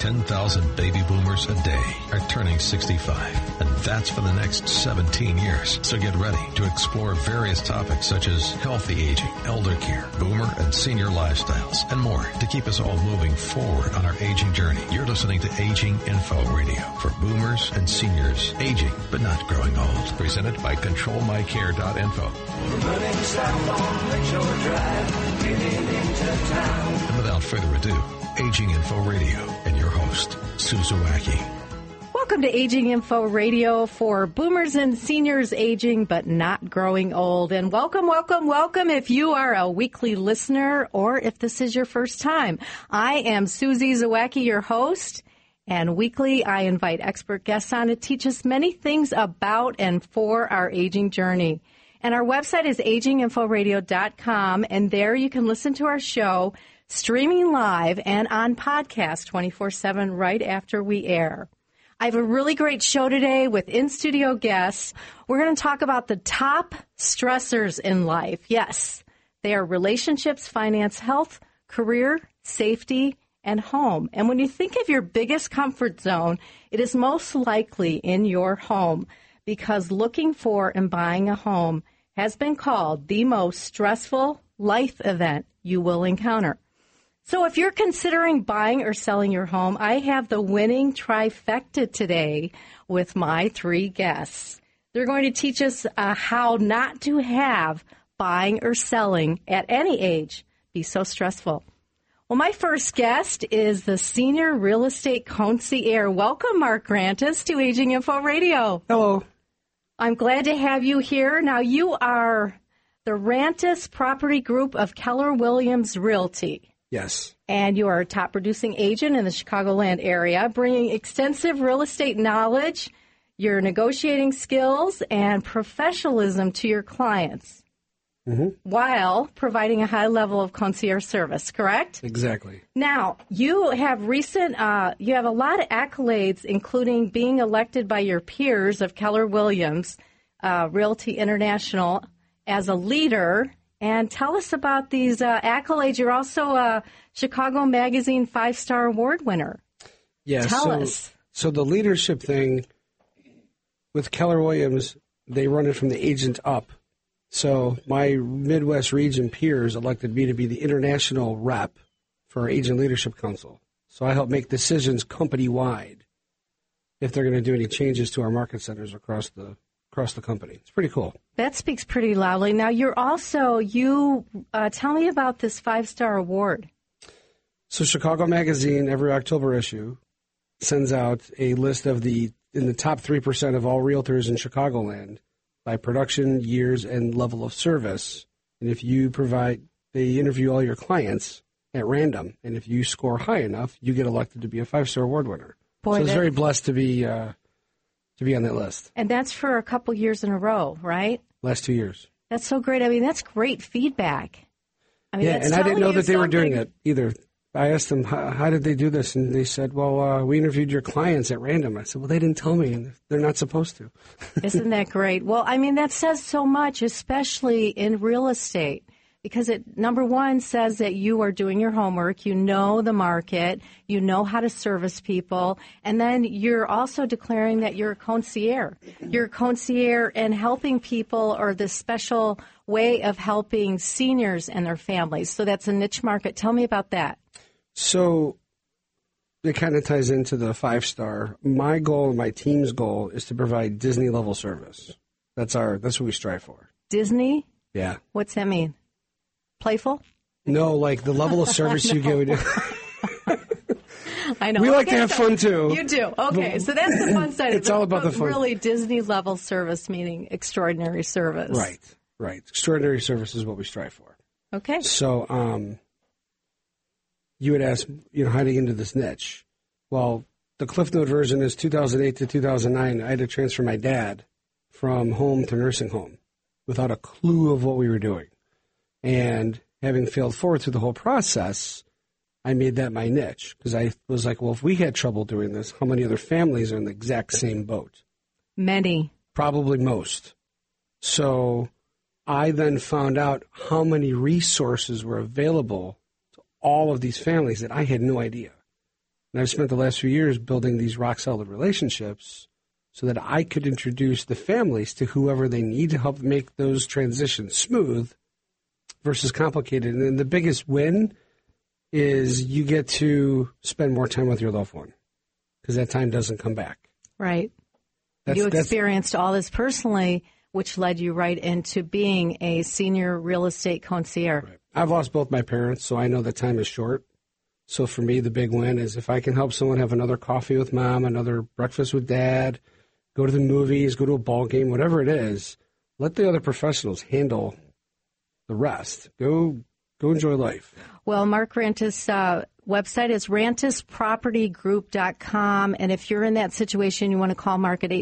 10,000 baby boomers a day are turning 65, and that's for the next 17 years. So get ready to explore various topics such as healthy aging, elder care, boomer and senior lifestyles, and more to keep us all moving forward on our aging journey. You're listening to Aging Info Radio for boomers and seniors, aging but not growing old. Presented by ControlMyCare.info. Running south on Lakeshore Drive, getting into town. And without further ado, Aging Info Radio and your host, Sue Zawacki. Welcome to Aging Info Radio for boomers and seniors aging but not growing old. And welcome if you are a weekly listener or if this is your first time. I am Susie Zawacki, your host. And weekly, I invite expert guests on to teach us many things about and for our aging journey. And our website is aginginforadio.com, and there you can listen to our show streaming live and on podcast 24/7 right after we air. I have a really great show today with in-studio guests. We're going to talk about the top stressors in life. Yes, they are relationships, finance, health, career, safety, and home. And when you think of your biggest comfort zone, it is most likely in your home, because looking for and buying a home has been called the most stressful life event you will encounter. So if you're considering buying or selling your home, I have the winning trifecta today with my three guests. They're going to teach us how not to have buying or selling at any age be so stressful. Well, my first guest is the Senior Real Estate Concierge. Welcome, Mark Grantis, to Aging Info Radio. Hello. I'm glad to have you here. Now, you are the Rantis Property Group of Keller Williams Realty. Yes. And you are a top producing agent in the Chicagoland area, bringing extensive real estate knowledge, your negotiating skills, and professionalism to your clients. While providing a high level of concierge service, correct? Exactly. Now, you have you have a lot of accolades, including being elected by your peers of Keller Williams Realty International as a leader. And tell us about these accolades. You're also a Chicago Magazine 5-star award winner. Yeah. Tell us. So the leadership thing with Keller Williams, they run it from the agent up. So my Midwest region peers elected me to be the international rep for our Agent Leadership Council. So I help make decisions company-wide if they're going to do any changes to our market centers across the company. It's pretty cool. That speaks pretty loudly. Now, tell me about this 5-star award. So Chicago Magazine, every October issue, sends out a list of in the top 3% of all realtors in Chicagoland by production, years, and level of service. And if you they interview all your clients at random, and if you score high enough, you get elected to be a 5-star award winner. Boy, so I was very blessed to be on that list. And that's for a couple years in a row, right? Last 2 years. That's so great. I mean, that's great feedback. Yeah, and I didn't know that they were doing it either. I asked them, how did they do this? And they said, well, we interviewed your clients at random. I said, well, they didn't tell me, and they're not supposed to. Isn't that great? Well, I mean, that says so much, especially in real estate, because it, number one, says that you are doing your homework, you know the market, you know how to service people, and then you're also declaring that you're a concierge. You're a concierge and helping people, or this special way of helping seniors and their families. So that's a niche market. Tell me about that. So it kind of ties into the 5-star. My goal, my team's goal, is to provide Disney-level service. That's what we strive for. Disney? Yeah. What's that mean? Playful? No, like the level of service you give. I know. We like to have fun, too. You do. Okay, so that's the fun side of it. It's all about the fun. Really, Disney-level service, meaning extraordinary service. Right. Extraordinary service is what we strive for. Okay. So you would ask, how to get into this niche. Well, the Cliff Note version is 2008 to 2009. I had to transfer my dad from home to nursing home without a clue of what we were doing. And having failed forward through the whole process, I made that my niche, because I was like, well, if we had trouble doing this, how many other families are in the exact same boat? Many. Probably most. So I then found out how many resources were available to all of these families that I had no idea. And I've spent the last few years building these rock-solid relationships so that I could introduce the families to whoever they need to help make those transitions smooth versus complicated. And then the biggest win is you get to spend more time with your loved one because that time doesn't come back. Right. You experienced all this personally, which led you right into being a senior real estate concierge. Right. I've lost both my parents, so I know that time is short. So for me, the big win is if I can help someone have another coffee with mom, another breakfast with dad, go to the movies, go to a ball game, whatever it is, let the other professionals handle the rest. Go enjoy life. Well, Mark Rantis' website is rantispropertygroup.com. And if you're in that situation, you want to call Mark at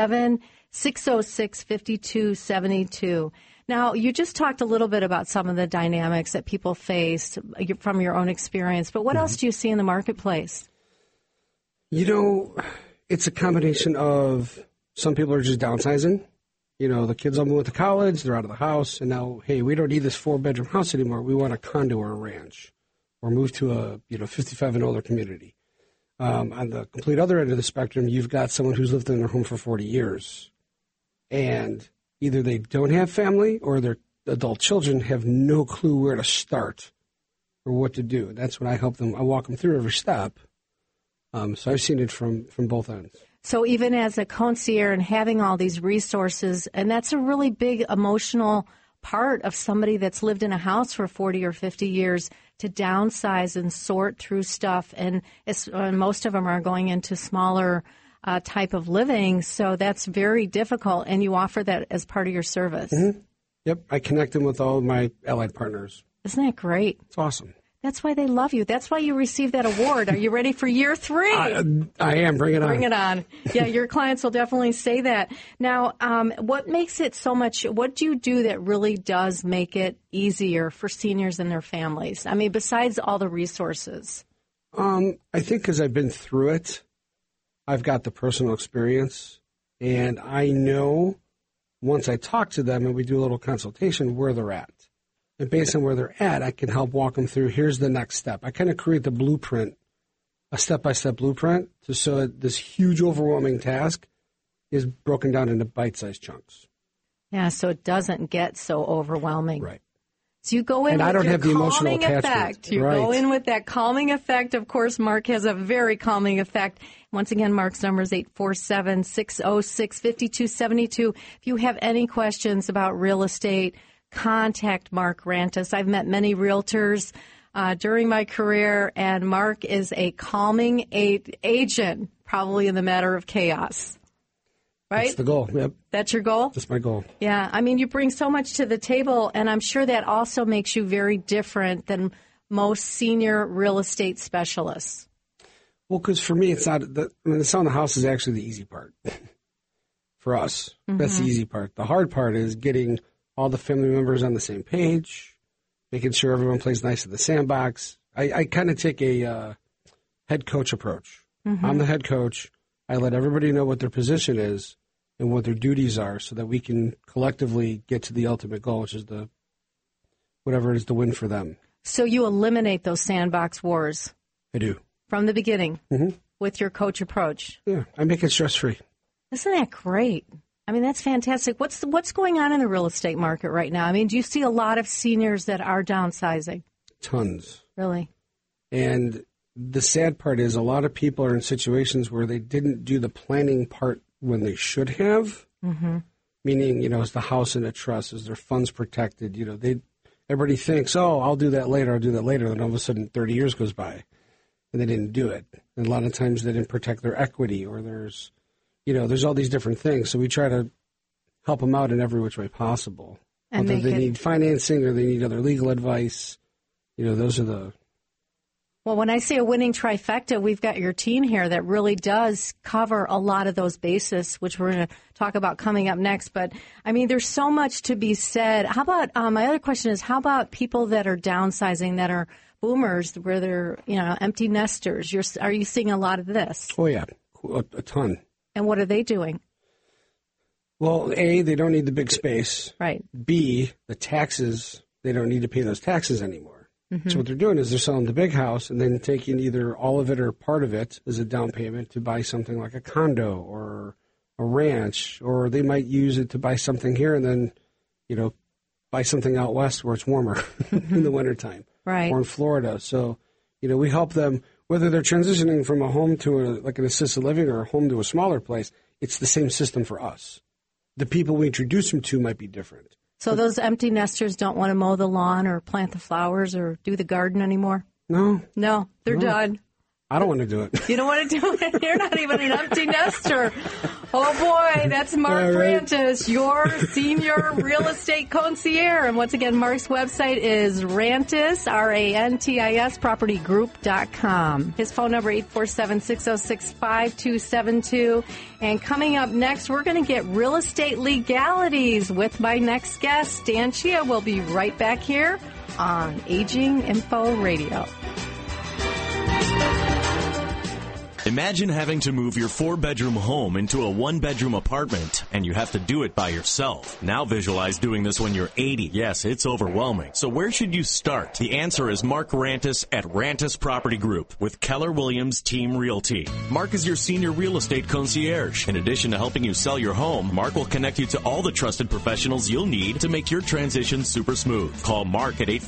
847-606-5272. Now, you just talked a little bit about some of the dynamics that people face from your own experience, but what else do you see in the marketplace? You know, it's a combination of some people are just downsizing. You know, the kids all moved to college, they're out of the house, and now, hey, we don't need this 4-bedroom house anymore. We want a condo or a ranch or move to a, 55 and older community. On the complete other end of the spectrum, you've got someone who's lived in their home for 40 years, and either they don't have family or their adult children have no clue where to start or what to do. That's when I help them. I walk them through every step. So I've seen it from both ends. So even as a concierge and having all these resources, and that's a really big emotional part of somebody that's lived in a house for 40 or 50 years to downsize and sort through stuff. And most of them are going into smaller type of living, so that's very difficult, and you offer that as part of your service. Mm-hmm. Yep, I connect them with all of my allied partners. Isn't that great? It's awesome. That's why they love you. That's why you received that award. Are you ready for year 3? I am. Bring it on. Bring it on. Yeah, your clients will definitely say that. Now, what makes it so much, what do you do that really does make it easier for seniors and their families? I mean, besides all the resources. I think because I've been through it, I've got the personal experience, and I know once I talk to them and we do a little consultation where they're at. And based on where they're at, I can help walk them through, here's the next step. I kind of create the blueprint, a step-by-step blueprint, so that this huge, overwhelming task is broken down into bite-sized chunks. Yeah, so it doesn't get so overwhelming. Right. So you go in and with I don't your have the emotional calming attachment. effect. You go in with that calming effect. Of course, Mark has a very calming effect. Once again, Mark's number is 847-606-5272. If you have any questions about real estate, contact Mark Rantis. I've met many realtors during my career, and Mark is a calming agent, probably in the matter of chaos. Right? That's the goal. Yep. That's your goal? That's my goal. Yeah. I mean, you bring so much to the table, and I'm sure that also makes you very different than most senior real estate specialists. Well, because for me, it's not the selling the house is actually the easy part. For us, that's the easy part. The hard part is getting all the family members on the same page, making sure everyone plays nice at the sandbox. I kind of take a head coach approach. I'm the head coach. I let everybody know what their position is and what their duties are so that we can collectively get to the ultimate goal, which is whatever is the win for them. So you eliminate those sandbox wars. I do. From the beginning with your coach approach. Yeah, I make it stress-free. Isn't that great? I mean, that's fantastic. What's going on in the real estate market right now? I mean, do you see a lot of seniors that are downsizing? Tons. Really? And the sad part is a lot of people are in situations where they didn't do the planning part when they should have. Meaning, is the house in a trust? Is their funds protected? Everybody thinks, I'll do that later. Then all of a sudden 30 years goes by and they didn't do it. And a lot of times they didn't protect their equity or there's all these different things. So we try to help them out in every which way possible. And whether they need financing or they need other legal advice, those are the... Well, when I say a winning trifecta, we've got your team here that really does cover a lot of those bases, which we're going to talk about coming up next. But, I mean, there's so much to be said. How about, my other question is, how about people that are downsizing, that are boomers, where they're, empty nesters? Are you seeing a lot of this? Oh, yeah, a ton. And what are they doing? Well, A, they don't need the big space. Right. B, the taxes, they don't need to pay those taxes anymore. So what they're doing is they're selling the big house and then taking either all of it or part of it as a down payment to buy something like a condo or a ranch, or they might use it to buy something here and then, buy something out west where it's warmer in the wintertime. Right. Or in Florida. So, we help them, whether they're transitioning from a home to an assisted living or a home to a smaller place, it's the same system for us. The people we introduce them to might be different. So those empty nesters don't want to mow the lawn or plant the flowers or do the garden anymore? No. No, they're done. I don't want to do it. You don't want to do it? You're not even an empty nester. Oh, boy, that's Mark Rantis, your senior real estate concierge. And once again, Mark's website is Rantis, R-A-N-T-I-S, propertygroup.com. His phone number, 847-606-5272. And coming up next, we're going to get real estate legalities with my next guest, Stan Chia. We'll be right back here on Aging Info Radio. Imagine having to move your 4-bedroom home into a 1-bedroom apartment, and you have to do it by yourself. Now visualize doing this when you're 80. Yes, it's overwhelming. So where should you start? The answer is Mark Rantis at Rantis Property Group with Keller Williams Team Realty. Mark is your senior real estate concierge. In addition to helping you sell your home, Mark will connect you to all the trusted professionals you'll need to make your transition super smooth. Call Mark at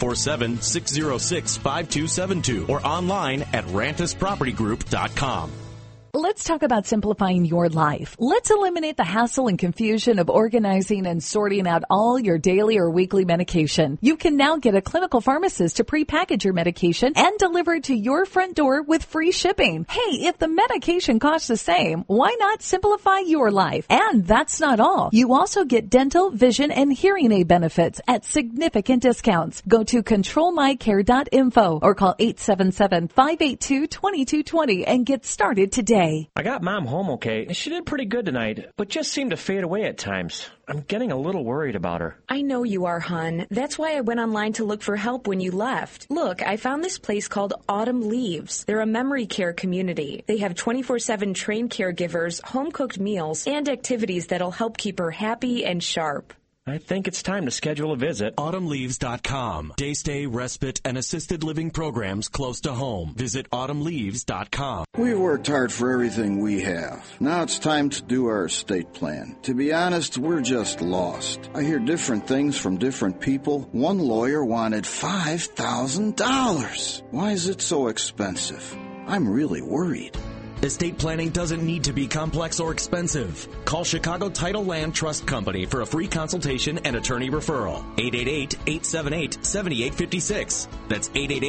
847-606-5272 or online at rantispropertygroup.com. Let's talk about simplifying your life. Let's eliminate the hassle and confusion of organizing and sorting out all your daily or weekly medication. You can now get a clinical pharmacist to prepackage your medication and deliver it to your front door with free shipping. Hey, if the medication costs the same, why not simplify your life? And that's not all. You also get dental, vision, and hearing aid benefits at significant discounts. Go to controlmycare.info or call 877-582-2220 and get started today. I got Mom home okay. She did pretty good tonight, but just seemed to fade away at times. I'm getting a little worried about her. I know you are, hon. That's why I went online to look for help when you left. Look, I found this place called Autumn Leaves. They're a memory care community. They have 24/7 trained caregivers, home-cooked meals, and activities that'll help keep her happy and sharp. I think it's time to schedule a visit. AutumnLeaves.com. Day stay, respite, and assisted living programs close to home. Visit AutumnLeaves.com. We've worked hard for everything we have. Now it's time to do our estate plan. To be honest, we're just lost. I hear different things from different people. One lawyer wanted $5,000. Why is it so expensive? I'm really worried. Estate planning doesn't need to be complex or expensive. Call Chicago Title Land Trust Company for a free consultation and attorney referral. 888-878-7856. That's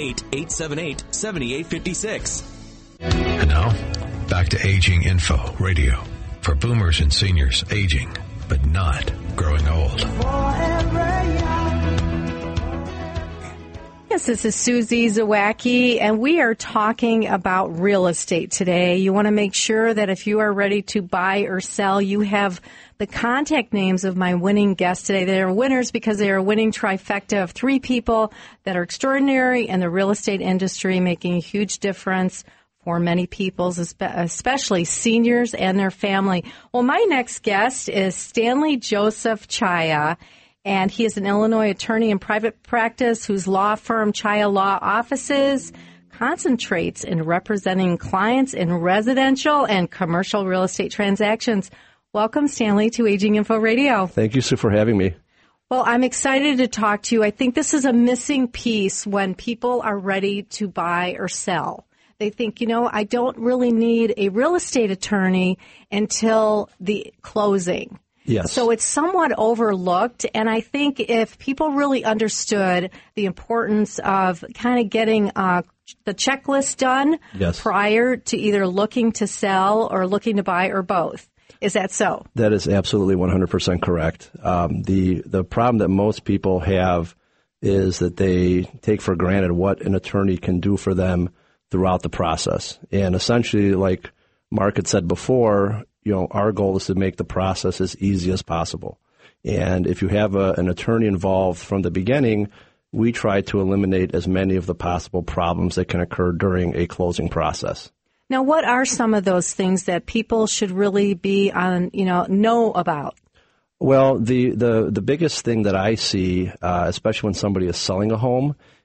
888-878-7856. And now, back to Aging Info Radio for boomers and seniors aging, but not growing old. Yes, this is Susie Zawacki, and we are talking about real estate today. You want to make sure that if you are ready to buy or sell, you have the contact names of my winning guests today. They are winners because they are a winning trifecta of 3 people that are extraordinary in the real estate industry, making a huge difference for many people, especially seniors and their family. Well, my next guest is Stanley Joseph Chia. And he is an Illinois attorney in private practice whose law firm, Chia Law Offices, concentrates in representing clients in residential and commercial real estate transactions. Welcome, Stanley, to Aging Info Radio. Thank you, Sue, for having me. Well, I'm excited to talk to you. I think this is a missing piece when people are ready to buy or sell. They think, I don't really need a real estate attorney until the closing. Yes. So it's somewhat overlooked, and I think if people really understood the importance of kind of getting the checklist done prior to either looking to sell or looking to buy or both. Is that so? That is absolutely 100% correct. The problem that most people have is that they take for granted what an attorney can do for them throughout the process. And essentially, like Mark had said before, our goal is to make the process as easy as possible. And if you have an attorney involved from the beginning, we try to eliminate as many of the possible problems that can occur during a closing process. Now, what are some of those things that people should really be know about? Well, the biggest thing that I see, especially when somebody is selling a home,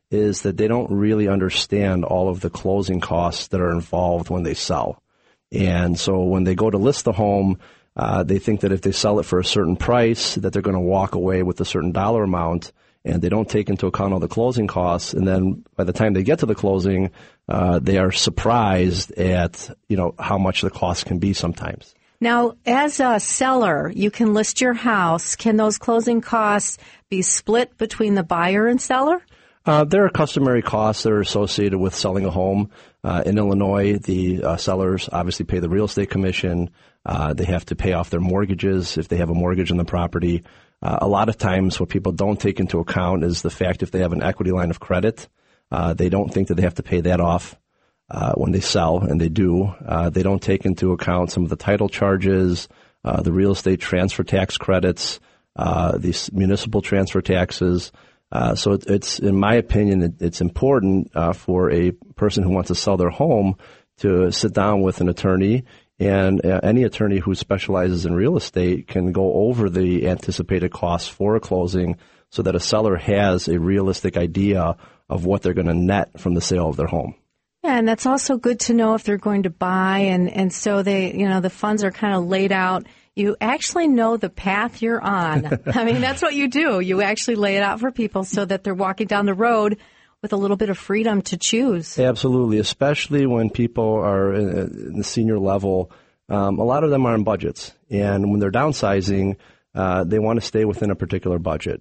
is that they don't really understand all of the closing costs that are involved when they sell. And so when they go to list the home, they think that if they sell it for a certain price, that they're going to walk away with a certain dollar amount, and they don't take into account all the closing costs. And then by the time they get to the closing, they are surprised at, how much the cost can be sometimes. Now, as a seller, you can list your house. Can those closing costs be split between the buyer and seller? There are customary costs that are associated with selling a home. In Illinois, the sellers obviously pay the real estate commission. They have to pay off their mortgages if they have a mortgage on the property. A lot of times what people don't take into account is the fact if they have an equity line of credit, they don't think that they have to pay that off when they sell, and they do. They don't take into account some of the title charges, the real estate transfer tax credits, these municipal transfer taxes. So it's, in my opinion, it's important for a person who wants to sell their home to sit down with an attorney, and any attorney who specializes in real estate can go over the anticipated costs for a closing so that a seller has a realistic idea of what they're going to net from the sale of their home. Yeah, and that's also good to know if they're going to buy, and so they, the funds are kind of laid out. You actually know the path you're on. I mean, that's what you do. You actually lay it out for people so that they're walking down the road with a little bit of freedom to choose. Absolutely, especially when people are in the senior level. A lot of them are on budgets, and when they're downsizing, they want to stay within a particular budget.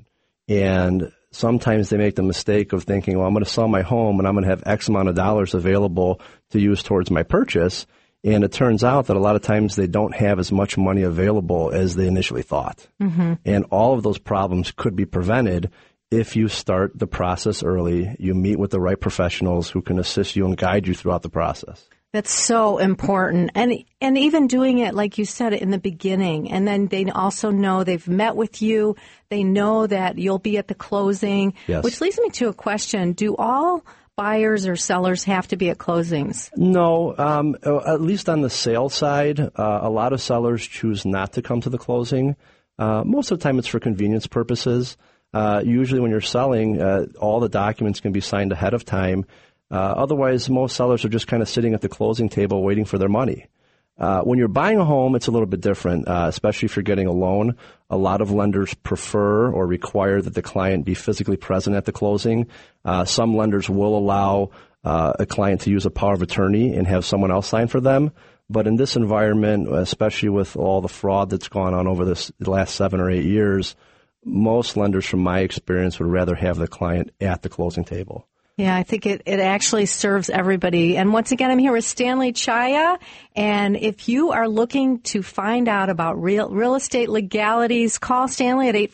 And sometimes they make the mistake of thinking, well, I'm going to sell my home and I'm going to have X amount of dollars available to use towards my purchase. And it turns out that a lot of times they don't have as much money available as they initially thought. Mm-hmm. And all of those problems could be prevented if you start the process early, you meet with the right professionals who can assist you and guide you throughout the process. That's so important. And even doing it, like you said, in the beginning. And then they also know they've met with you. They know that you'll be at the closing. Yes. Which leads me to a question. Do all buyers or sellers have to be at closings? No, at least on the sale side, a lot of sellers choose not to come to the closing. Most of the time it's for convenience purposes. Usually when you're selling, all the documents can be signed ahead of time. Otherwise, most sellers are just kind of sitting at the closing table waiting for their money. When you're buying a home, it's a little bit different, especially if you're getting a loan. A lot of lenders prefer or require that the client be physically present at the closing. Some lenders will allow a client to use a power of attorney and have someone else sign for them. But in this environment, especially with all the fraud that's gone on over the last 7 or 8 years, most lenders, from my experience, would rather have the client at the closing table. Yeah, I think it actually serves everybody. And once again, I'm here with Stanley Chaya. And if you are looking to find out about real estate legalities, call Stanley at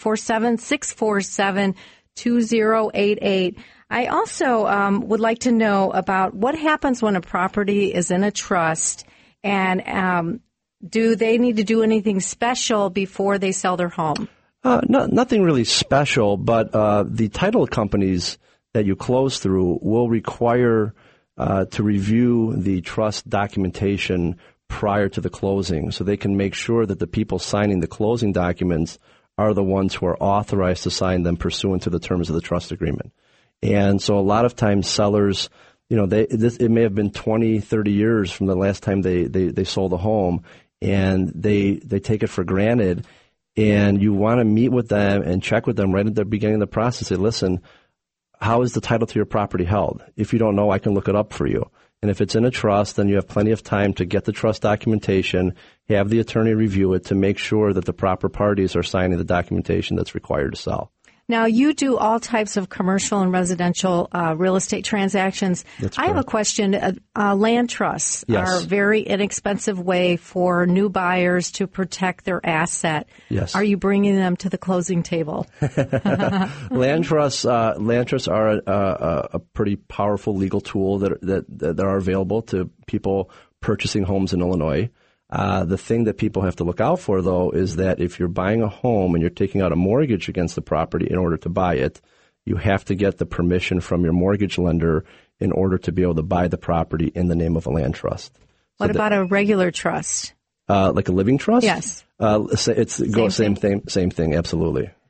847-647-2088. I also would like to know about what happens when a property is in a trust, and do they need to do anything special before they sell their home? Nothing really special, but the title companies that you close through will require to review the trust documentation prior to the closing, so they can make sure that the people signing the closing documents are the ones who are authorized to sign them pursuant to the terms of the trust agreement. And so a lot of times sellers, it may have been 20, 30 years from the last time they sold a home, and they take it for granted. And you want to meet with them and check with them right at the beginning of the process. Say, listen, how is the title to your property held? If you don't know, I can look it up for you. And if it's in a trust, then you have plenty of time to get the trust documentation, have the attorney review it to make sure that the proper parties are signing the documentation that's required to sell. Now, you do all types of commercial and residential real estate transactions. That's I have a question. Land trusts are a very inexpensive way for new buyers to protect their asset. Yes. Are you bringing them to the closing table? Land trusts are a pretty powerful legal tool that are available to people purchasing homes in Illinois. The thing that people have to look out for, though, is that if you're buying a home and you're taking out a mortgage against the property in order to buy it, you have to get the permission from your mortgage lender in order to be able to buy the property in the name of a land trust. What about a regular trust? Like a living trust? Yes. Same thing, absolutely.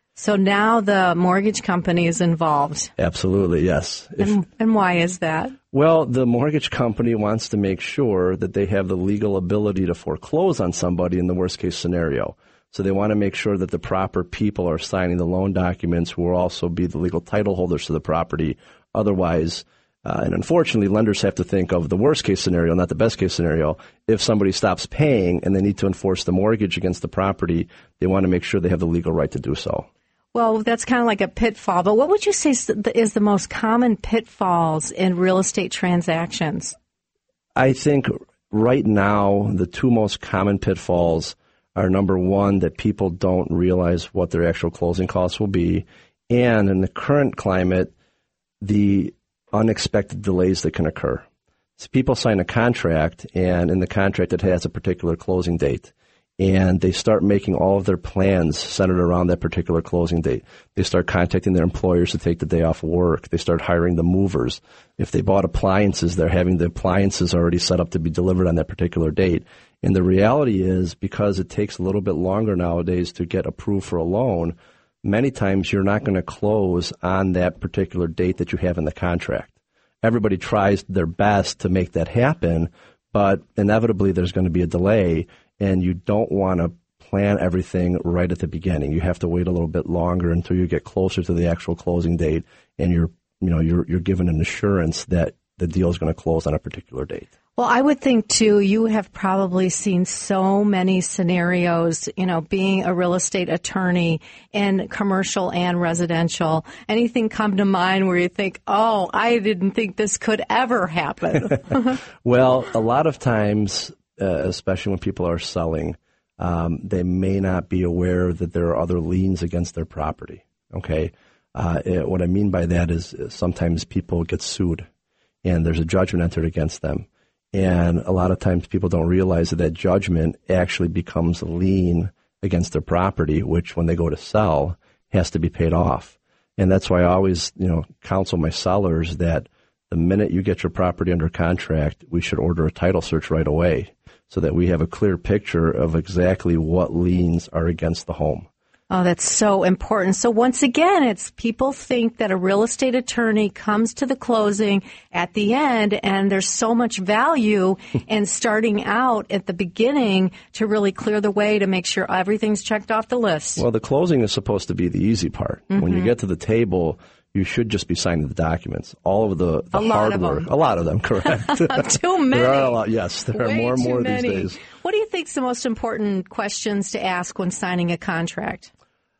So now the mortgage company is involved. Absolutely, yes. And why is that? Well, the mortgage company wants to make sure that they have the legal ability to foreclose on somebody in the worst case scenario. So they want to make sure that the proper people are signing the loan documents who will also be the legal title holders to the property. Otherwise, and unfortunately, lenders have to think of the worst case scenario, not the best case scenario. If somebody stops paying and they need to enforce the mortgage against the property, they want to make sure they have the legal right to do so. Well, that's kind of like a pitfall. But what would you say is the most common pitfalls in real estate transactions? I think right now the two most common pitfalls are, number one, that people don't realize what their actual closing costs will be, and in the current climate, the unexpected delays that can occur. So people sign a contract, and in the contract it has a particular closing date, and they start making all of their plans centered around that particular closing date. They start contacting their employers to take the day off work. They start hiring the movers. If they bought appliances, they're having the appliances already set up to be delivered on that particular date. And the reality is, because it takes a little bit longer nowadays to get approved for a loan, many times you're not going to close on that particular date that you have in the contract. Everybody tries their best to make that happen, but inevitably there's going to be a delay, and you don't want to plan everything right at the beginning. You have to wait a little bit longer until you get closer to the actual closing date, and you're given an assurance that the deal is going to close on a particular date. Well, I would think, too, you have probably seen so many scenarios, being a real estate attorney in commercial and residential. Anything come to mind where you think, oh, I didn't think this could ever happen? Well, a lot of times, especially when people are selling, they may not be aware that there are other liens against their property. Okay? What I mean by that is sometimes people get sued, and there's a judgment entered against them. And a lot of times people don't realize that judgment actually becomes a lien against their property, which when they go to sell has to be paid off. And that's why I always, counsel my sellers that the minute you get your property under contract, we should order a title search right away so that we have a clear picture of exactly what liens are against the home. Oh, that's so important. So once again, it's people think that a real estate attorney comes to the closing at the end, and there's so much value in starting out at the beginning to really clear the way to make sure everything's checked off the list. Well, the closing is supposed to be the easy part. Mm-hmm. When you get to the table, you should just be signing the documents. All of the hard work. A lot of them, correct. Too many. There are a lot, yes. There are more and more these days. What do you think is the most important questions to ask when signing a contract?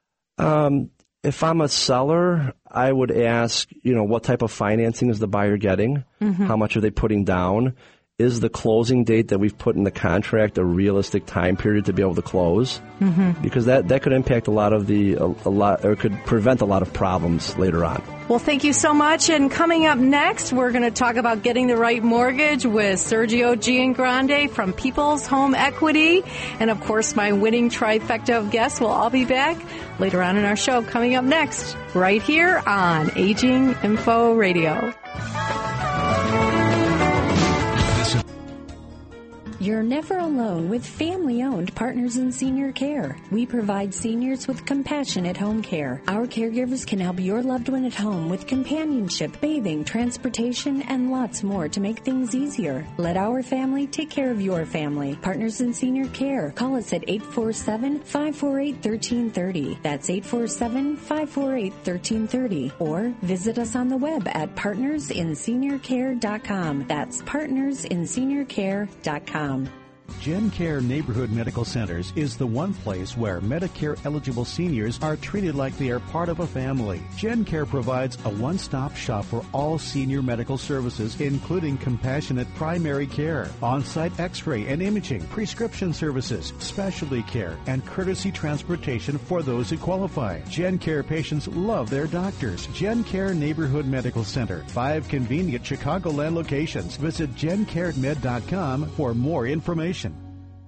If I'm a seller, I would ask, what type of financing is the buyer getting? Mm-hmm. How much are they putting down? Is the closing date that we've put in the contract a realistic time period to be able to close? Mm-hmm. Because that could impact or could prevent a lot of problems later on. Well, thank you so much. And coming up next, we're going to talk about getting the right mortgage with Sergio Giangrande from People's Home Equity. And, of course, my winning trifecta of guests will all be back later on in our show. Coming up next, right here on Aging Info Radio. You're never alone with family-owned Partners in Senior Care. We provide seniors with compassionate home care. Our caregivers can help your loved one at home with companionship, bathing, transportation, and lots more to make things easier. Let our family take care of your family. Partners in Senior Care. Call us at 847-548-1330. That's 847-548-1330. Or visit us on the web at partnersinseniorcare.com. That's partnersinseniorcare.com. GenCare Neighborhood Medical Centers is the one place where Medicare-eligible seniors are treated like they are part of a family. GenCare provides a one-stop shop for all senior medical services, including compassionate primary care, on-site x-ray and imaging, prescription services, specialty care, and courtesy transportation for those who qualify. GenCare patients love their doctors. GenCare Neighborhood Medical Center, 5 convenient Chicagoland locations. Visit GenCareMed.com for more information.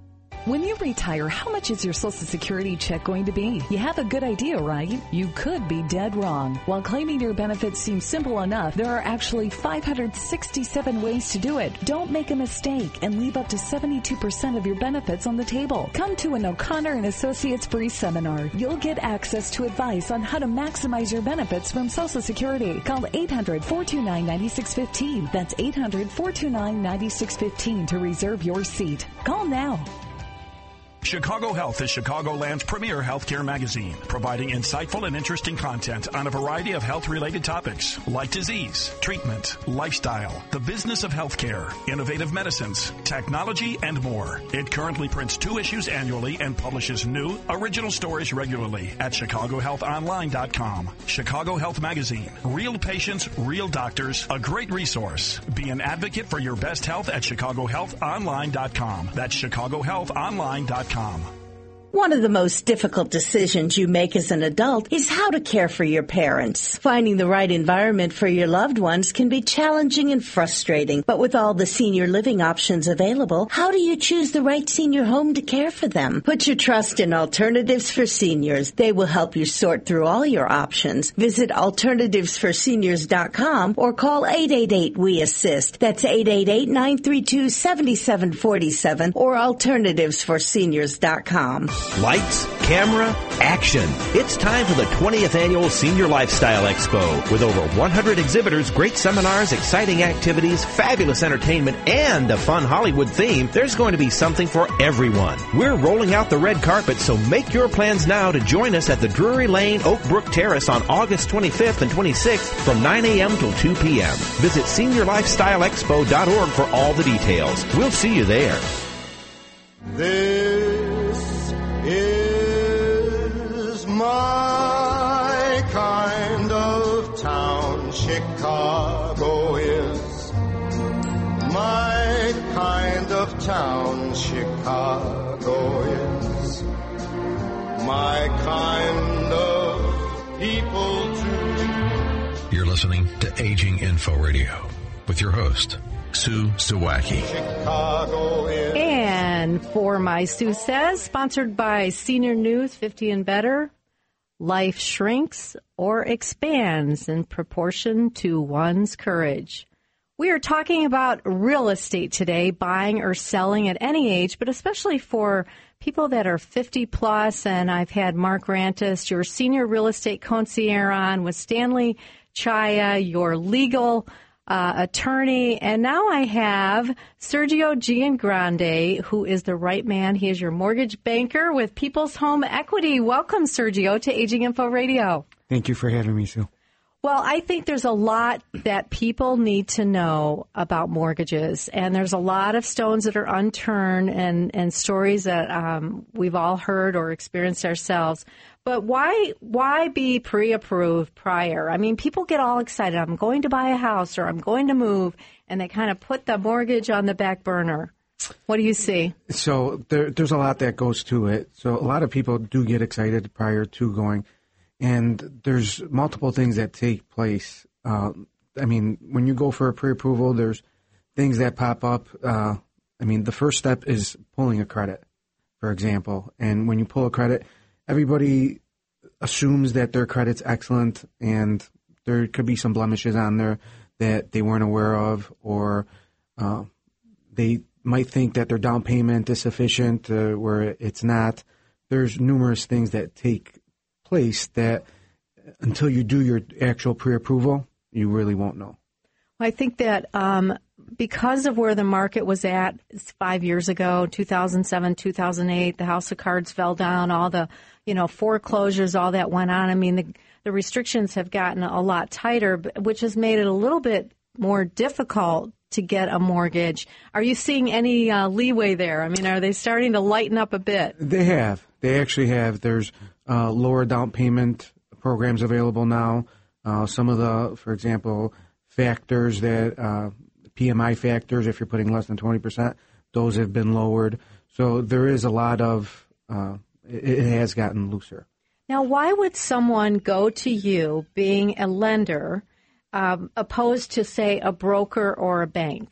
When you retire, how much is your Social Security check going to be? You have a good idea, right? You could be dead wrong. While claiming your benefits seems simple enough, there are actually 567 ways to do it. Don't make a mistake and leave up to 72% of your benefits on the table. Come to an O'Connor & Associates free seminar. You'll get access to advice on how to maximize your benefits from Social Security. Call 800-429-9615. That's 800-429-9615 to reserve your seat. Call now. Chicago Health is Chicagoland's premier healthcare magazine, providing insightful and interesting content on a variety of health-related topics like disease, treatment, lifestyle, the business of healthcare, innovative medicines, technology, and more. It currently prints 2 issues annually and publishes new, original stories regularly at ChicagoHealthOnline.com. Chicago Health Magazine. Real patients, real doctors, a great resource. Be an advocate for your best health at ChicagoHealthOnline.com. That's ChicagoHealthOnline.com. One of the most difficult decisions you make as an adult is how to care for your parents. Finding the right environment for your loved ones can be challenging and frustrating, but with all the senior living options available, how do you choose the right senior home to care for them? Put your trust in Alternatives for Seniors. They will help you sort through all your options. Visit AlternativesForSeniors.com or call 888-WE-ASSIST. That's 888-932-7747 or AlternativesForSeniors.com. Lights, camera, action. It's time for the 20th Annual Senior Lifestyle Expo. With over 100 exhibitors, great seminars, exciting activities, fabulous entertainment, and a fun Hollywood theme, there's going to be something for everyone. We're rolling out the red carpet, so make your plans now to join us at the Drury Lane Oak Brook Terrace on August 25th and 26th from 9 a.m. till 2 p.m. Visit SeniorLifestyleExpo.org for all the details. We'll see you there. This is my kind of town. Chicago is my kind of town. Chicago is my kind of people too. You're listening to Aging Info Radio with your host, Sue Sawacki. And for My Sue Says, sponsored by Senior News 50 and Better, life shrinks or expands in proportion to one's courage. We are talking about real estate today, buying or selling at any age, but especially for people that are 50 plus. And I've had Mark Rantis, your senior real estate concierge, on with Stanley Chaya, your legal attorney, and now I have Sergio Giangrande, who is the right man. He is your mortgage banker with People's Home Equity. Welcome, Sergio, to Aging Info Radio. Thank you for having me, Sue. Well, I think there's a lot that people need to know about mortgages, and there's a lot of stones that are unturned and stories that we've all heard or experienced ourselves. But why be pre-approved prior? I mean, people get all excited. I'm going to buy a house or I'm going to move, and they kind of put the mortgage on the back burner. What do you see? So there's a lot that goes to it. So a lot of people do get excited prior to going, and there's multiple things that take place. I mean, when you go for a pre-approval, there's things that pop up. I mean, the first step is pulling a credit, for example. And when you pull a credit, everybody assumes that their credit's excellent, and there could be some blemishes on there that they weren't aware of, or they might think that their down payment is sufficient where it's not. There's numerous things that take place that until you do your actual pre-approval, you really won't know. I think that because of where the market was at 5 years ago, 2007, 2008, the House of Cards fell down, all the foreclosures, all that went on. I mean, the restrictions have gotten a lot tighter, which has made it a little bit more difficult to get a mortgage. Are you seeing any leeway there? I mean, are they starting to lighten up a bit? They have. They actually have. There's lower down payment programs available now. Some of the, for example, factors that PMI factors, if you're putting less than 20%, those have been lowered. So there is a lot of, it has gotten looser. Now, why would someone go to you, being a lender, opposed to, say, a broker or a bank?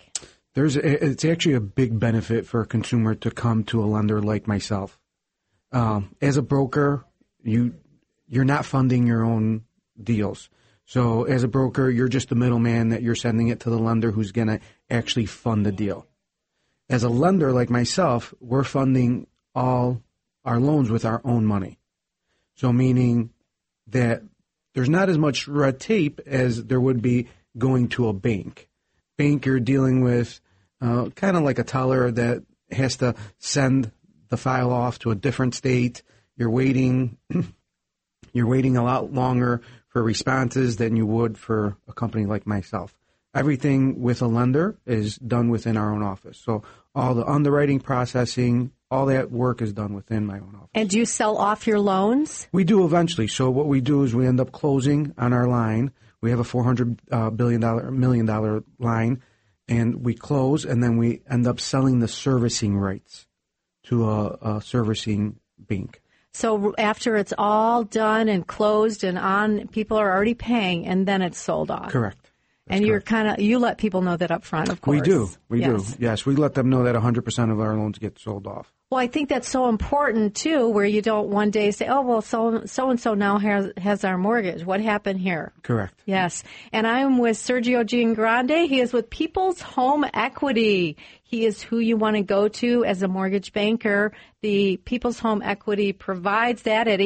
It's actually a big benefit for a consumer to come to a lender like myself. As a broker, you're not funding your own deals. So as a broker, you're just the middleman that you're sending it to the lender who's going to actually fund the deal. As a lender like myself, we're funding all our loans with our own money. So meaning that there's not as much red tape as there would be going to a bank. Bank, you're dealing with kind of like a teller that has to send the file off to a different state. You're waiting a lot longer for responses than you would for a company like myself. Everything with a lender is done within our own office. So all the underwriting, processing, all that work is done within my own office. And do you sell off your loans? We do eventually. So what we do is we end up closing on our line. We have a $400 million line, and we close, and then we end up selling the servicing rights to a servicing bank. So after it's all done and closed and on, people are already paying, and then it's sold off. Correct. And you let people know that up front, of course. We do. Yes, we let them know that 100% of our loans get sold off. Well, I think that's so important, too, where you don't one day say, oh, well, so-and-so now has our mortgage. What happened here? Correct. Yes. And I'm with Sergio Giangrande. He is with People's Home Equity. He is who you want to go to as a mortgage banker. The People's Home Equity provides that at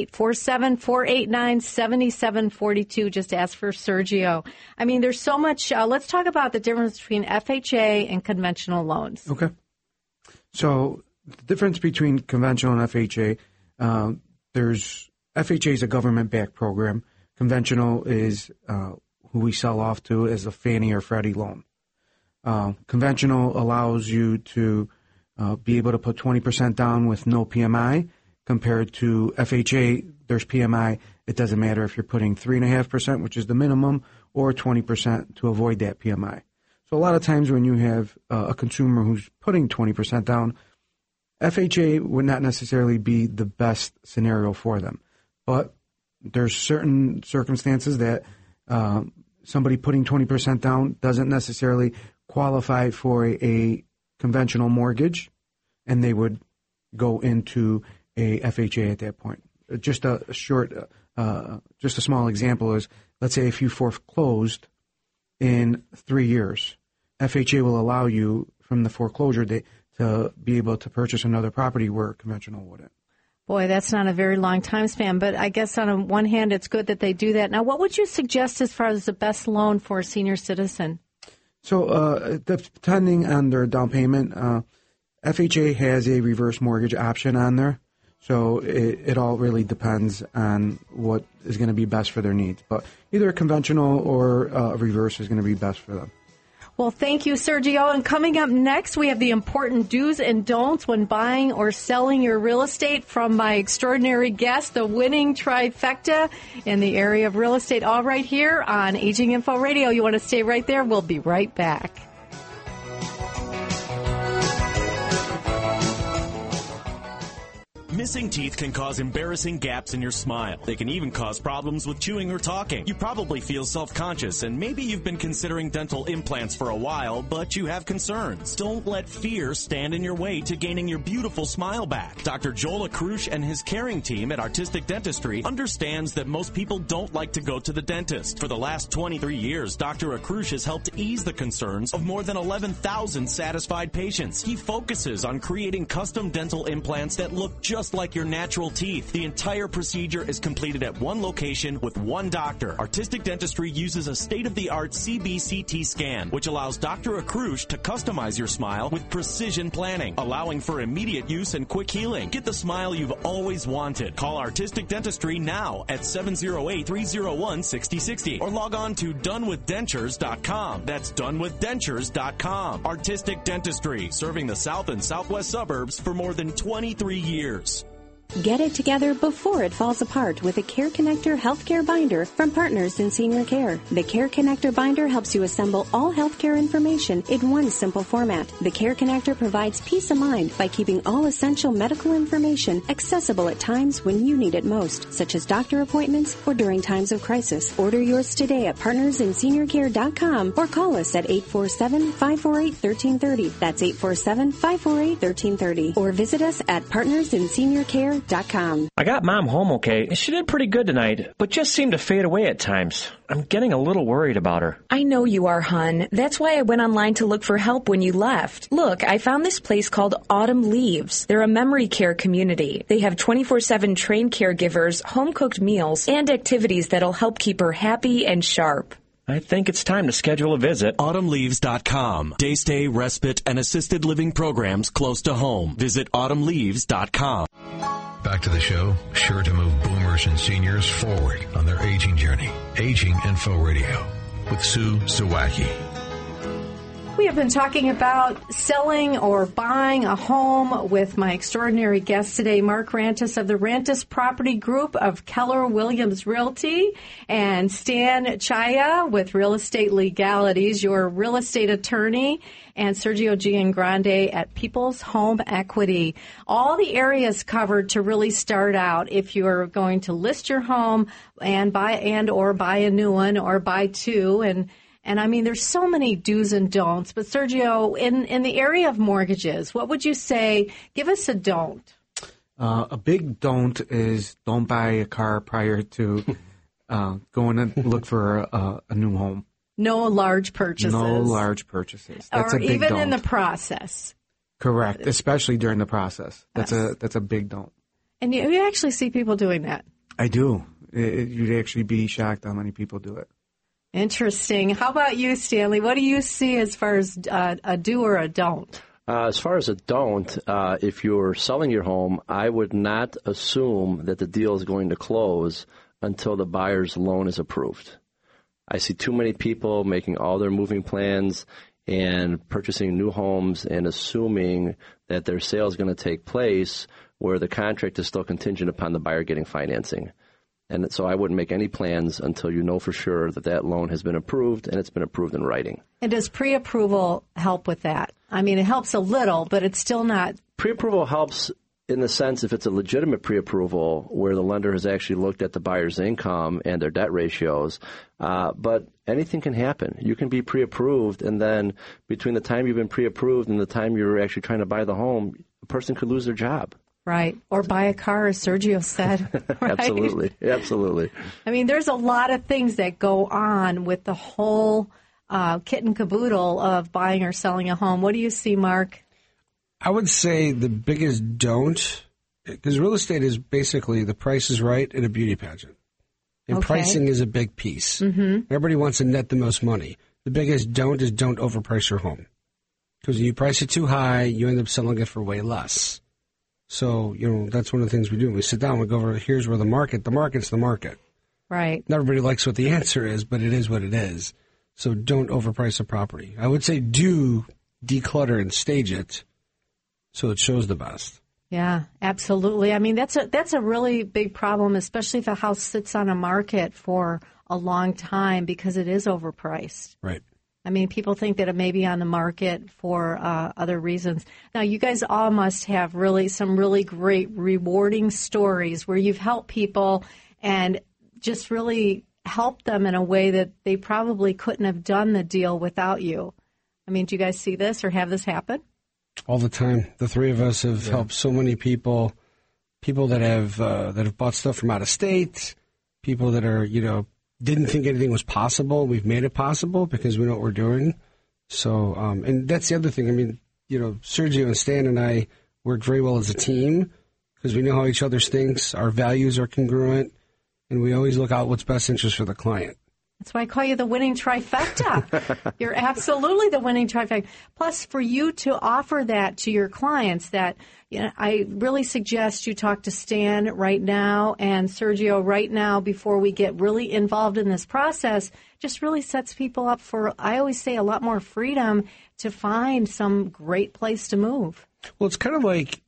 847-489-7742. Just ask for Sergio. I mean, there's so much. Let's talk about the difference between FHA and conventional loans. Okay. So the difference between conventional and FHA, FHA is a government-backed program. Conventional is who we sell off to as a Fannie or Freddie loan. Conventional allows you to be able to put 20% down with no PMI, compared to FHA, there's PMI. It doesn't matter if you're putting 3.5%, which is the minimum, or 20% to avoid that PMI. So a lot of times when you have a consumer who's putting 20% down, FHA would not necessarily be the best scenario for them. But there's certain circumstances that somebody putting 20% down doesn't necessarily qualify for a conventional mortgage, and they would go into a FHA at that point. Just a small example is, let's say if you foreclosed in 3 years, FHA will allow you from the foreclosure date to be able to purchase another property where conventional wouldn't. Boy, that's not a very long time span, but I guess on one hand, it's good that they do that. Now, what would you suggest as far as the best loan for a senior citizen? So depending on their down payment, FHA has a reverse mortgage option on there. So it all really depends on what is going to be best for their needs. But either a conventional or a reverse is going to be best for them. Well, thank you, Sergio. And coming up next, we have the important do's and don'ts when buying or selling your real estate from my extraordinary guest, the winning trifecta in the area of real estate, all right here on Aging Info Radio. You want to stay right there? We'll be right back. Missing teeth can cause embarrassing gaps in your smile. They can even cause problems with chewing or talking. You probably feel self-conscious, and maybe you've been considering dental implants for a while, but you have concerns. Don't let fear stand in your way to gaining your beautiful smile back. Dr. Joel Akrush and his caring team at Artistic Dentistry understands that most people don't like to go to the dentist. For the last 23 years, Dr. Akrush has helped ease the concerns of more than 11,000 satisfied patients. He focuses on creating custom dental implants that look just like your natural teeth. The entire procedure is completed at one location with one doctor. Artistic Dentistry uses a state-of-the-art CBCT scan, which allows Dr. Akrush to customize your smile with precision planning, allowing for immediate use and quick healing. Get the smile you've always wanted. Call Artistic Dentistry now at 708-301-6060 or log on to donewithdentures.com. That's donewithdentures.com. Artistic Dentistry, serving the south and southwest suburbs for more than 23 years. Get it together before it falls apart with a Care Connector healthcare binder from Partners in Senior Care. The Care Connector binder helps you assemble all healthcare information in one simple format. The Care Connector provides peace of mind by keeping all essential medical information accessible at times when you need it most, such as doctor appointments or during times of crisis. Order yours today at partnersinseniorcare.com or call us at 847-548-1330. That's 847-548-1330. Or visit us at partnersinseniorcare.com. I got Mom home okay, and she did pretty good tonight, but just seemed to fade away at times. I'm getting a little worried about her. I know you are, hon. That's why I went online to look for help when you left. Look, I found this place called Autumn Leaves. They're a memory care community. They have 24/7 trained caregivers, home-cooked meals, and activities that'll help keep her happy and sharp. I think it's time to schedule a visit. AutumnLeaves.com. Day stay, respite, and assisted living programs close to home. Visit AutumnLeaves.com. Back to the show, sure to move boomers and seniors forward on their aging journey. Aging Info Radio with Sue Zawacki. We have been talking about selling or buying a home with my extraordinary guest today, Mark Rantis of the Rantis Property Group of Keller Williams Realty, and Stan Chaya with Real Estate Legalities, your real estate attorney, and Sergio Giangrande at People's Home Equity. All the areas covered to really start out if you're going to list your home and buy a new one or buy two. And I mean, there's so many do's and don'ts. But Sergio, in the area of mortgages, what would you say? Give us a don't. A big don't is don't buy a car prior to going to look for a new home. No large purchases. No large purchases. That's or a big even don't. in the process. Correct, especially during the process. That's a big don't. And you actually see people doing that. I do. You'd actually be shocked how many people do it. Interesting. How about you, Stanley? What do you see as far as a do or a don't? As far as a don't, if you're selling your home, I would not assume that the deal is going to close until the buyer's loan is approved. I see too many people making all their moving plans and purchasing new homes and assuming that their sale is going to take place where the contract is still contingent upon the buyer getting financing. And so I wouldn't make any plans until you know for sure that that loan has been approved and it's been approved in writing. And does pre-approval help with that? I mean, it helps a little, but it's still not. Pre-approval helps in the sense if it's a legitimate pre-approval where the lender has actually looked at the buyer's income and their debt ratios. But anything can happen. You can be pre-approved, and then between the time you've been pre-approved and the time you're actually trying to buy the home, a person could lose their job. Right. Or buy a car, as Sergio said. Right? Absolutely. Absolutely. I mean, there's a lot of things that go on with the whole kit and caboodle of buying or selling a home. What do you see, Mark? I would say the biggest don't, because real estate is basically the price is right and a beauty pageant. And pricing is a big piece. Mm-hmm. Everybody wants to net the most money. The biggest don't is don't overprice your home. Because when you price it too high, you end up selling it for way less. So, that's one of the things we do. We sit down, we go over, here's where the market's the market. Right. Not everybody likes what the answer is, but it is what it is. So don't overprice a property. I would say do declutter and stage it so it shows the best. Yeah, absolutely. I mean, that's a really big problem, especially if a house sits on a market for a long time because it is overpriced. Right. I mean, people think that it may be on the market for other reasons. Now, you guys all must have some really great, rewarding stories where you've helped people and just really helped them in a way that they probably couldn't have done the deal without you. I mean, do you guys see this or have this happen? All the time. The three of us have helped so many people that have bought stuff from out of state, people that are, didn't think anything was possible. We've made it possible because we know what we're doing. So, and that's the other thing. I mean, Sergio and Stan and I work very well as a team because we know how each other thinks. Our values are congruent, and we always look out what's best interest for the client. That's why I call you the winning trifecta. You're absolutely the winning trifecta. Plus, for you to offer that to your clients, that I really suggest you talk to Stan right now and Sergio right now before we get really involved in this process. Just really sets people up for, I always say, a lot more freedom to find some great place to move. Well, it's kind of like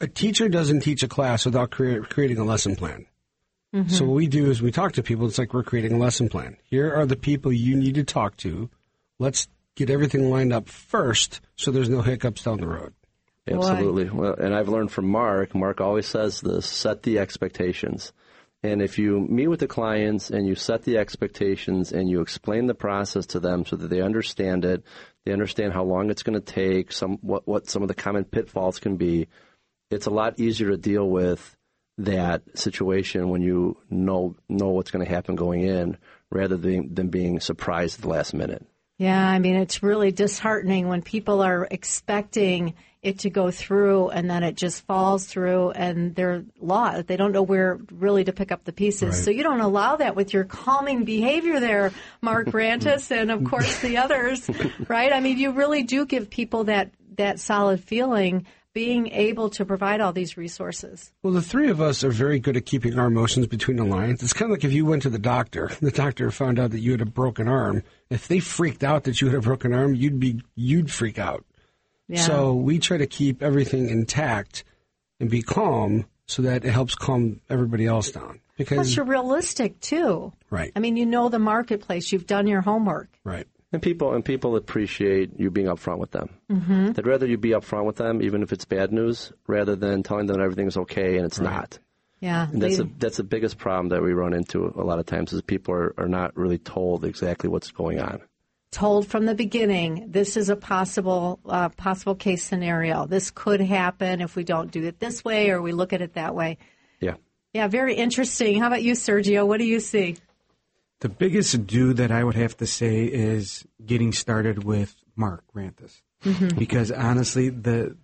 a teacher doesn't teach a class without creating a lesson plan. Mm-hmm. So what we do is we talk to people. It's like we're creating a lesson plan. Here are the people you need to talk to. Let's get everything lined up first so there's no hiccups down the road. Absolutely. Well, and I've learned from Mark always says this, set the expectations. And if you meet with the clients and you set the expectations and you explain the process to them so that they understand it, they understand how long it's going to take, what some of the common pitfalls can be, it's a lot easier to deal with that situation when you know what's going to happen going in rather than being surprised at the last minute. Yeah, I mean, it's really disheartening when people are expecting it to go through and then it just falls through and they're lost. They don't know where really to pick up the pieces. Right. So you don't allow that with your calming behavior there, Mark Rantis, and of course the others, right? I mean, you really do give people that solid feeling being able to provide all these resources. Well, the three of us are very good at keeping our emotions between the lines. It's kind of like if you went to the doctor found out that you had a broken arm. If they freaked out that you had a broken arm, you'd freak out. Yeah. So we try to keep everything intact and be calm so that it helps calm everybody else down. Plus, you're realistic, too. Right. I mean, you know the marketplace. You've done your homework. Right. And people appreciate you being upfront with them. Mm-hmm. They'd rather you be upfront with them, even if it's bad news, rather than telling them everything's okay and it's not. Yeah. And that's the biggest problem that we run into a lot of times is people are not really told exactly what's going on. Told from the beginning, this is a possible case scenario. This could happen if we don't do it this way or we look at it that way. Yeah. Yeah, very interesting. How about you, Sergio? What do you see? The biggest do that I would have to say is getting started with Mark Rantis. Mm-hmm. Because honestly,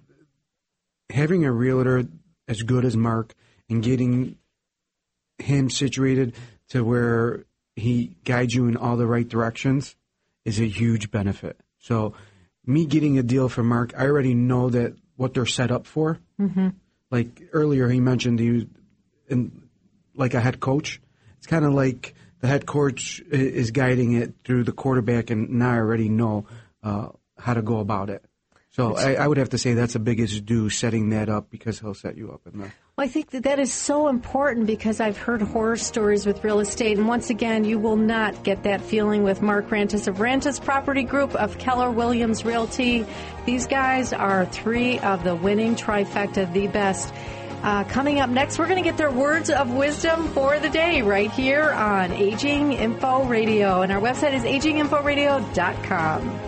having a realtor as good as Mark and getting him situated to where he guides you in all the right directions is a huge benefit. So me getting a deal from Mark, I already know that what they're set up for. Mm-hmm. Like earlier he mentioned he was like a head coach. It's kind of like the head coach is guiding it through the quarterback, and now I already know how to go about it. So I would have to say that's the biggest do, setting that up, because he'll set you up in there. Well, I think that is so important because I've heard horror stories with real estate. And once again, you will not get that feeling with Mark Rantis of Rantis Property Group of Keller Williams Realty. These guys are three of the winning trifecta, the best. Coming up next, we're going to get their words of wisdom for the day right here on Aging Info Radio. And our website is aginginforadio.com.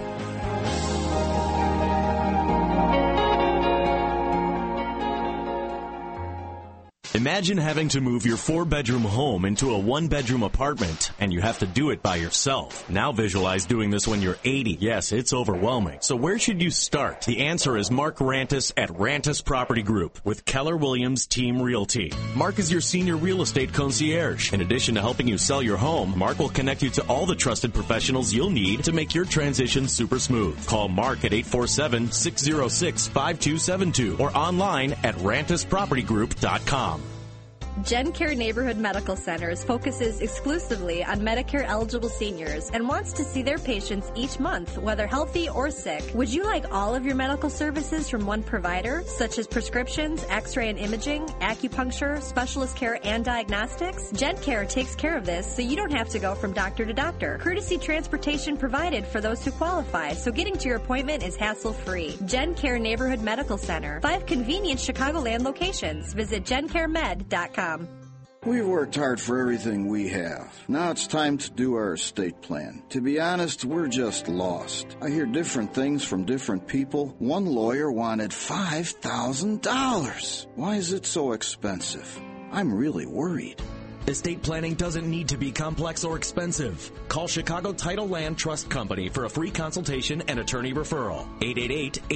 Imagine having to move your 4-bedroom home into a 1-bedroom apartment, and you have to do it by yourself. Now visualize doing this when you're 80. Yes, it's overwhelming. So where should you start? The answer is Mark Rantis at Rantis Property Group with Keller Williams Team Realty. Mark is your senior real estate concierge. In addition to helping you sell your home, Mark will connect you to all the trusted professionals you'll need to make your transition super smooth. Call Mark at 847-606-5272 or online at rantispropertygroup.com. GenCare Neighborhood Medical Centers focuses exclusively on Medicare-eligible seniors and wants to see their patients each month, whether healthy or sick. Would you like all of your medical services from one provider, such as prescriptions, x-ray and imaging, acupuncture, specialist care, and diagnostics? GenCare takes care of this so you don't have to go from doctor to doctor. Courtesy transportation provided for those who qualify, so getting to your appointment is hassle-free. GenCare Neighborhood Medical Center. 5 convenient Chicagoland locations. Visit gencaremed.com. We've worked hard for everything we have. Now it's time to do our estate plan. To be honest, we're just lost. I hear different things from different people. One lawyer wanted $5,000. Why is it so expensive? I'm really worried. Estate planning doesn't need to be complex or expensive. Call Chicago Title Land Trust Company for a free consultation and attorney referral.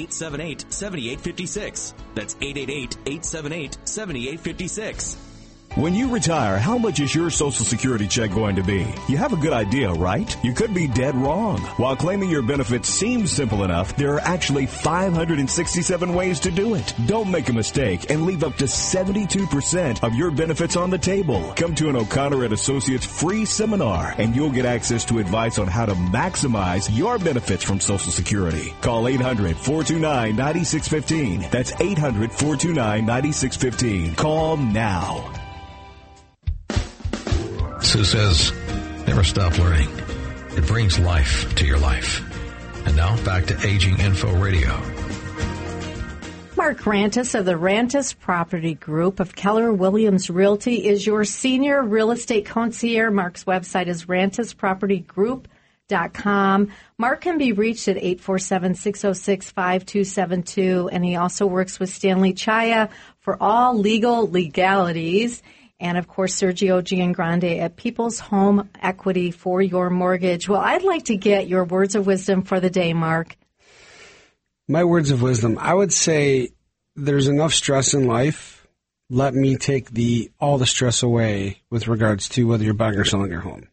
888-878-7856. That's 888-878-7856. When you retire, how much is your Social Security check going to be? You have a good idea, right? You could be dead wrong. While claiming your benefits seems simple enough, there are actually 567 ways to do it. Don't make a mistake and leave up to 72% of your benefits on the table. Come to an O'Connor & Associates free seminar, and you'll get access to advice on how to maximize your benefits from Social Security. Call 800-429-9615. That's 800-429-9615. Call now. Sue says, never stop learning. It brings life to your life. And now back to Aging Info Radio. Mark Rantis of the Rantis Property Group of Keller Williams Realty is your senior real estate concierge. Mark's website is rantispropertygroup.com. Mark can be reached at 847-606-5272, and he also works with Stanley Chaya for all legal legalities. And, of course, Sergio Giangrande at People's Home Equity for your mortgage. Well, I'd like to get your words of wisdom for the day, Mark. My words of wisdom, I would say there's enough stress in life. Let me take all the stress away with regards to whether you're buying or selling your home.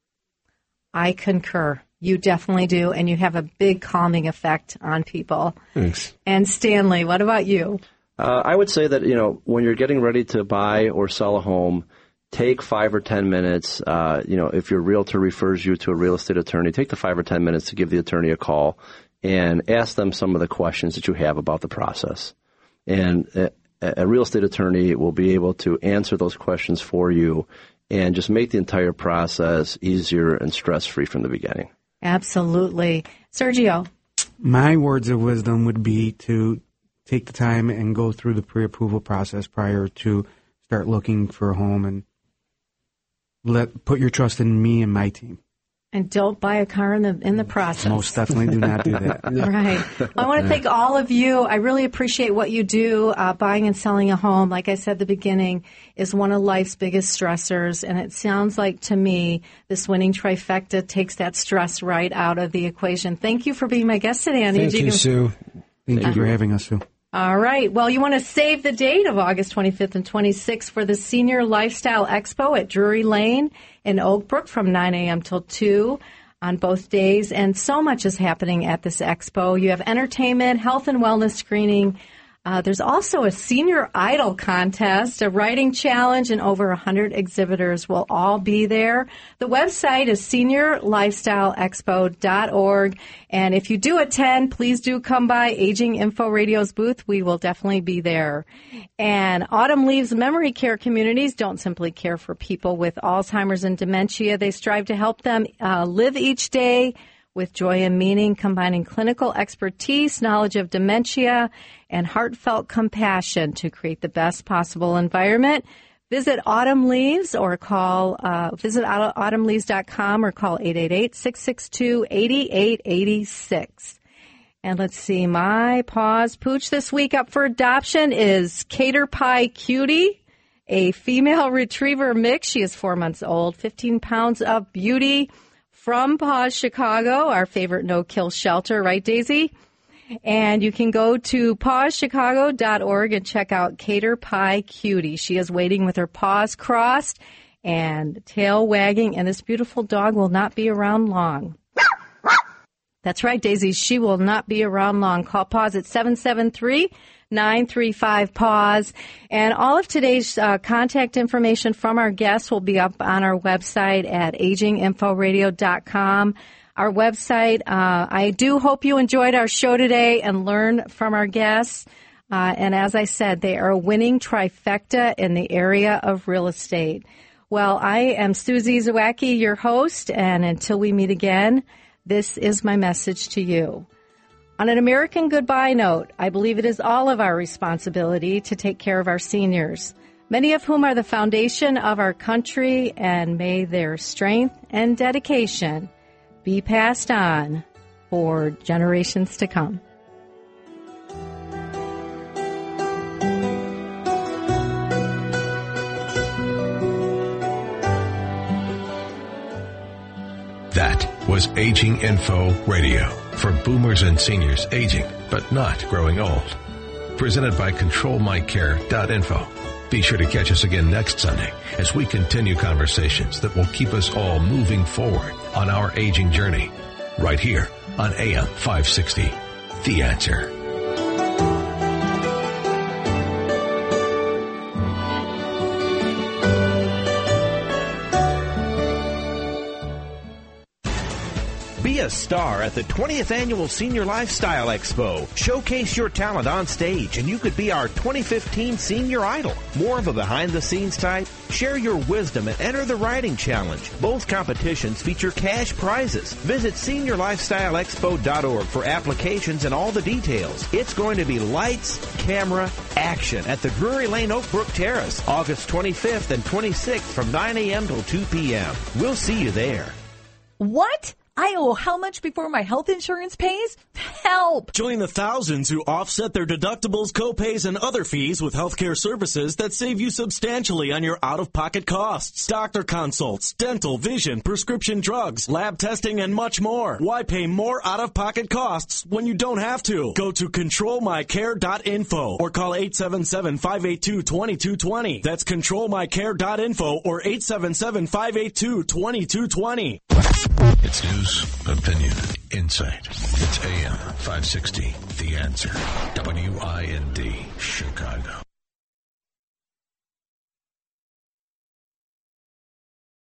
I concur. You definitely do, and you have a big calming effect on people. Thanks. And Stanley, what about you? I would say that, when you're getting ready to buy or sell a home, take 5 or 10 minutes. If your realtor refers you to a real estate attorney, take the 5 or 10 minutes to give the attorney a call and ask them some of the questions that you have about the process. And a real estate attorney will be able to answer those questions for you and just make the entire process easier and stress-free from the beginning. Absolutely. Sergio? My words of wisdom would be to take the time and go through the pre-approval process prior to start looking for a home, and put your trust in me and my team. And don't buy a car in the process. Most definitely do not do that. Right. I want to thank all of you. I really appreciate what you do. Buying and selling a home, like I said at the beginning, is one of life's biggest stressors. And it sounds like to me this winning trifecta takes that stress right out of the equation. Thank you for being my guest today on Thank you, Sue. Thank you for having us, Sue. All right. Well, you want to save the date of August 25th and 26th for the Senior Lifestyle Expo at Drury Lane in Oak Brook from 9 a.m. till 2 on both days. And so much is happening at this expo. You have entertainment, health and wellness screening. There's also a Senior Idol contest, a writing challenge, and over 100 exhibitors will all be there. The website is seniorlifestyleexpo.org. And if you do attend, please do come by Aging Info Radio's booth. We will definitely be there. And Autumn Leaves Memory Care Communities don't simply care for people with Alzheimer's and dementia. They strive to help them live each day with joy and meaning, combining clinical expertise, knowledge of dementia, and heartfelt compassion to create the best possible environment. Visit Autumn Leaves or visit autumnleaves.com or call 888-662-8886. And let's see, my Paws Pooch this week up for adoption is Cater Pie Cutie, a female retriever mix. She is 4 months old, 15 pounds of beauty. From Paws Chicago, our favorite no-kill shelter, right, Daisy? And you can go to pawschicago.org and check out Cater Pie Cutie. She is waiting with her paws crossed and tail wagging, and this beautiful dog will not be around long. That's right, Daisy. She will not be around long. Call Paws at 773-935-PAWS. And all of today's contact information from our guests will be up on our website at aginginforadio.com. Our website, I do hope you enjoyed our show today and learned from our guests. And as I said, they are a winning trifecta in the area of real estate. Well, I am Susie Zawacki, your host, and until we meet again, this is my message to you. On an American goodbye note, I believe it is all of our responsibility to take care of our seniors, many of whom are the foundation of our country, and may their strength and dedication be passed on for generations to come. That was Aging Info Radio for boomers and seniors aging but not growing old. Presented by ControlMyCare.info. Be sure to catch us again next Sunday as we continue conversations that will keep us all moving forward on our aging journey. Right here on AM 560, The Answer. Be a star at the 20th Annual Senior Lifestyle Expo. Showcase your talent on stage, and you could be our 2015 Senior Idol. More of a behind-the-scenes type? Share your wisdom and enter the writing challenge. Both competitions feature cash prizes. Visit seniorlifestyleexpo.org for applications and all the details. It's going to be lights, camera, action at the Drury Lane Oak Brook Terrace, August 25th and 26th from 9 a.m. till 2 p.m. We'll see you there. What? I owe how much before my health insurance pays? Help! Join the thousands who offset their deductibles, copays, and other fees with healthcare services that save you substantially on your out-of-pocket costs. Doctor consults, dental, vision, prescription drugs, lab testing, and much more. Why pay more out-of-pocket costs when you don't have to? Go to controlmycare.info or call 877-582-2220. That's controlmycare.info or 877-582-2220. It's news, opinion, insight. It's AM 560, The Answer. WIND, Chicago.